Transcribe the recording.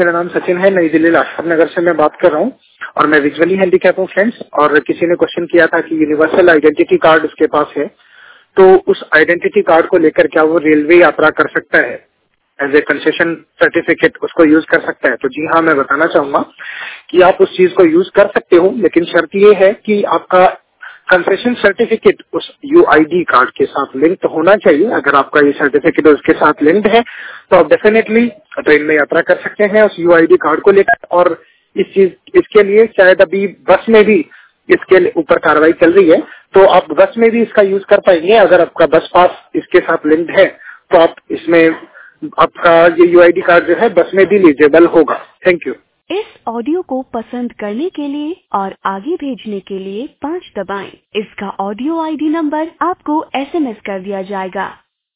मेरा नाम सचिन है, नई दिल्ली लाजपत नगर से मैं बात कर रहा हूँ और मैं विजुअली हैंडीकैप हूँ फ्रेंड्स। और किसी ने क्वेश्चन किया था कि यूनिवर्सल आइडेंटिटी कार्ड उसके पास है, तो उस आइडेंटिटी कार्ड को लेकर क्या वो रेलवे यात्रा कर सकता है, एज ए कंसेशन सर्टिफिकेट उसको यूज कर सकता है? तो जी हाँ, मैं बताना चाहूंगा कि आप उस चीज को यूज कर सकते हो, लेकिन शर्त ये है कि आपका कंसेशन सर्टिफिकेट उस यूआईडी कार्ड के साथ लिंक होना चाहिए। अगर आपका ये सर्टिफिकेट उसके साथ लिंक्ड है तो आप डेफिनेटली ट्रेन में यात्रा कर सकते हैं उस यूआईडी कार्ड को लेकर। और इसके लिए शायद अभी बस में भी इसके ऊपर कार्रवाई चल रही है, तो आप बस में भी इसका यूज कर पाएंगे। अगर आपका बस पास इसके साथ लिंक्ड है तो आप इसमें आपका ये यूआईडी कार्ड जो है बस में भी लीजेबल होगा। Thank you. इस ऑडियो को पसंद करने के लिए और आगे भेजने के लिए 5 दबाएं। इसका ऑडियो आईडी नंबर आपको एसएमएस कर दिया जाएगा।